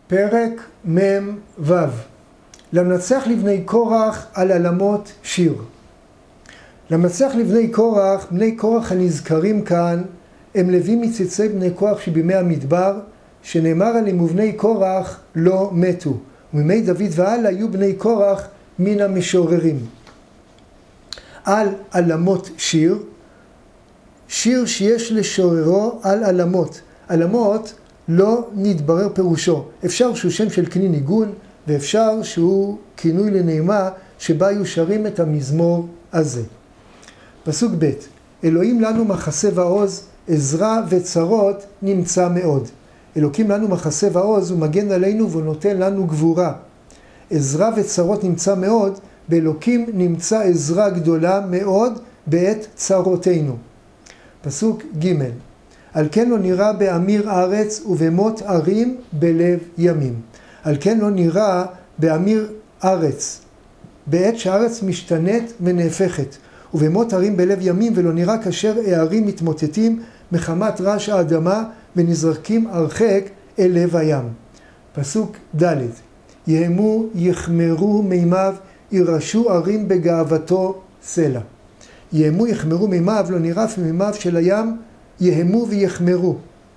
פרק מ"ו. למנצח לבני קורח על עלמות שיר. למנצח לבני קורח, בני קורח הנזכרים כאן, הם לוי מציצי בני קורח שבימי המדבר, שנאמר עליהם ובני קורח לא מתו. ומימי דוד והלאה היו בני קורח מן המשוררים. על עלמות שיר, שיר שיש לשוררו על עלמות. עלמות לא נתברר פירושו. אפשר שהוא שם של כלי ניגון, ואפשר שהוא כינוי לנעימה שבה היו שרים את המזמור הזה. פסוק ב': אלוהים לנו מחסה ועוז, עזרה וצרות נמצא מאוד. אלוקים לנו מחסה ועוז, הוא מגן עלינו והוא נותן לנו גבורה. עזרה וצרות נמצא מאוד, באלוקים נמצא עזרה גדולה מאוד בעת צרותינו. פסוק ג': על כן לא נראה באמיר ארץ ובמות ערים בלב ימים. על כן לא נראה באמיר ארץ, בעת שהארץ משתנית ונהפכת, ובמות ערים בלב ימים, ולא נראה כאשר הערים מתמוטטים מחמת רעש האדמה ונזרקים הרחק אל לב הים. פסוק ד': יהמו יחמרו מימיו, ירשו ערים בגאוותו סלע. יהמו יחמרו מימיו, לא נראה מימיו של הים יהמו ויחמרו.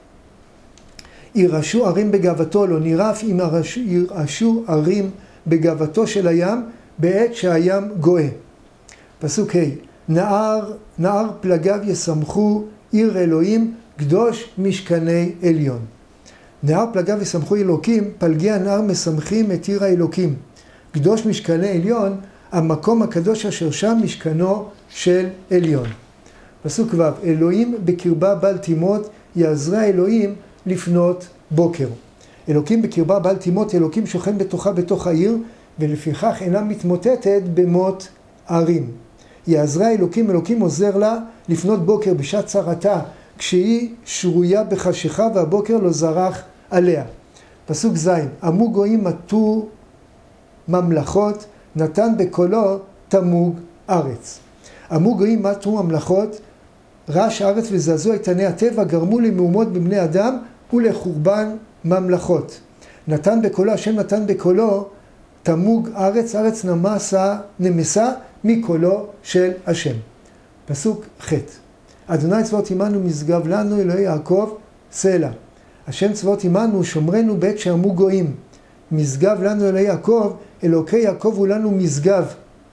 ירשו ערים בגאוותו, לא נראה אם ירשו ערים בגאוותו של הים בעת שהים גואה. פסוק ה': נער פלגיו ישמחו עיר אלוהים, קדוש משכני עליון. נער פלגיו ישמחו אלוקים, פלגי הנער משמחים את עיר האלוקים. קדוש משכני עליון, המקום הקדוש אשר שם משכנו של עליון. פסוק ו': אלוהים בקרבה בל תימות, יעזרה אלוהים לפנות בוקר. אלוקים בקרבה בל תימות, אלוקים שוכן בתוכה בתוך העיר, ולפיכך אינה מתמוטטת במות ערים. יעזרה אלוקים, אלוקים עוזר לה לפנות בוקר בשעת צרתה, כשהיא שרויה בחשיכה והבוקר לא זרח עליה. פסוק ז': עמו גויים מטו ממלכות, נתן בקולו תמוג ארץ. עמו גויים מטו ממלכות, רעש הארץ וזעזוע איתני הטבע גרמו למהומות בבני אדם ולחורבן ממלכות. נתן בקולו, השם נתן בקולו תמוג ארץ, ארץ נמסה מקולו של השם. פסוק ח': אדוני צבאות עמנו משגב לנו, אלוהי יעקב סלע. השם צבאות עמנו שומרנו בעת שעמו גויים. משגב לנו אלוהי יעקב, אלוקי יעקב הוא לנו משגב.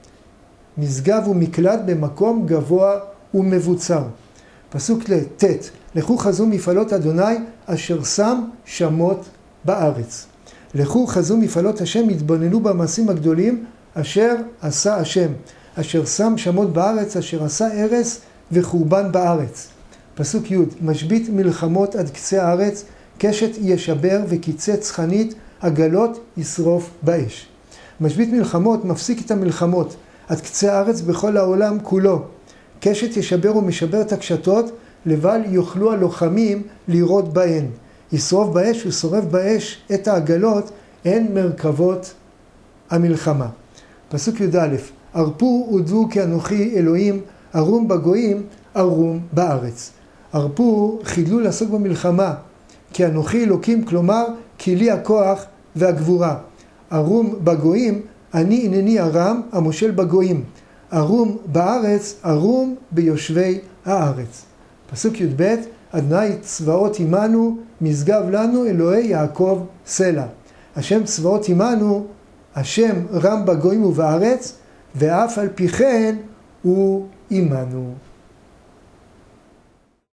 משגב הוא מקלט במקום גבוה ומבוצר. פסוק ט': לכו חזו מפעלות אדוני אשר שם שמות בארץ. לכו חזו מפעלות השם, התבוננו במעשים הגדולים אשר עשה השם, אשר שם שמות בארץ, אשר עשה הרס וחורבן בארץ. פסוק י': משבית מלחמות עד קצה הארץ, קשת ישבר וקיצץ חנית, עגלות ישרוף באש. משבית מלחמות, מפסיק את המלחמות עד קצה הארץ בכל העולם כולו. קשת ישבר ומשבר את הקשתות, לבל יוכלו הלוחמים לירות בהן. ישרוף באש ושורף באש את העגלות, הן מרכבות המלחמה. פסוק י"א: הרפו ודבו כי אנוכי אלוהים, ערום בגויים, ערום בארץ. הרפו, חידלו לעסוק במלחמה, כי אנוכי אלוקים, כלומר כי לי הכוח והגבורה. ערום בגויים, אני הנני ארם המושל בגויים. ערום בארץ, ערום ביושבי הארץ. פסוק י"ב: אדוני צבאות עמנו, משגב לנו, אלוהי יעקב סלע. השם צבאות עמנו, השם רם בגויים ובארץ, ואף על פי כן הוא עמנו.